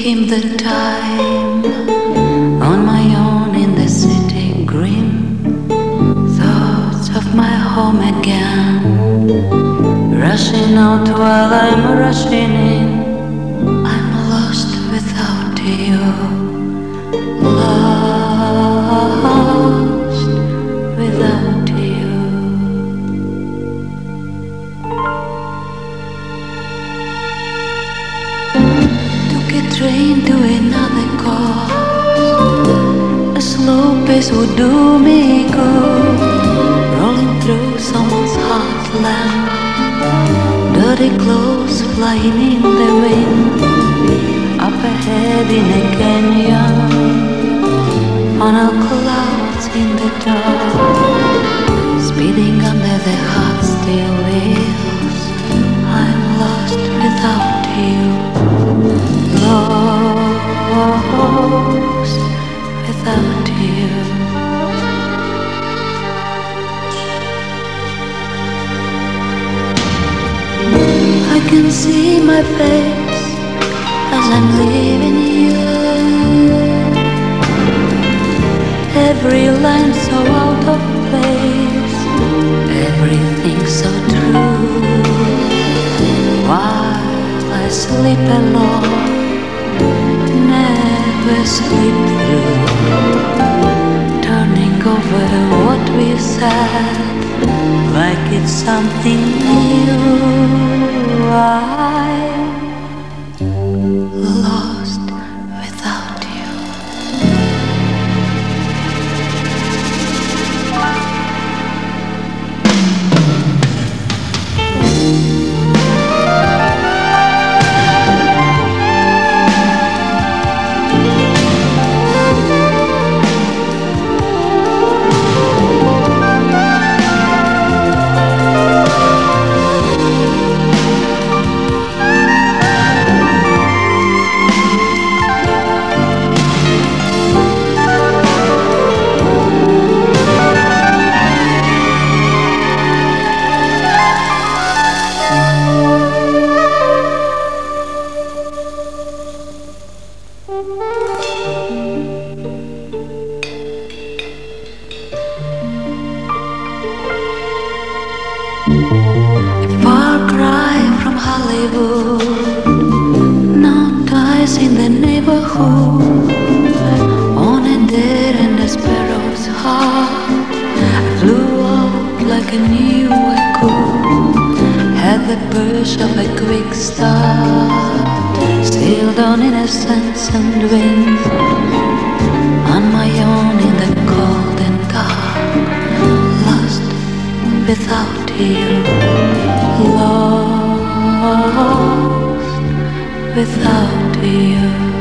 him the time on my own in the city grim. Thoughts of my home again, rushing out while I'm rushing in. I'm lost without you, lost without you. Took a train to another cause, a slow pace would do me good. Rolling through someone's heartland, dirty clothes flying in the wind. Up ahead in a canyon, funnel clouds in the dark, speeding under the hot steel wheels. I'm lost without you, lost without you. I can see my face as I'm leaving you. Every line so out of place, everything so true. While I sleep alone, never sleep through, turning over what we said like it's something new. I'm lost without you. A far cry from Hollywood, no ties in the neighborhood. On a dead and a sparrow's heart, I flew out like I knew I could. Had the push of a quick start, sailed on innocence and wind. On my own in the cold and dark, lost without you, lost without you.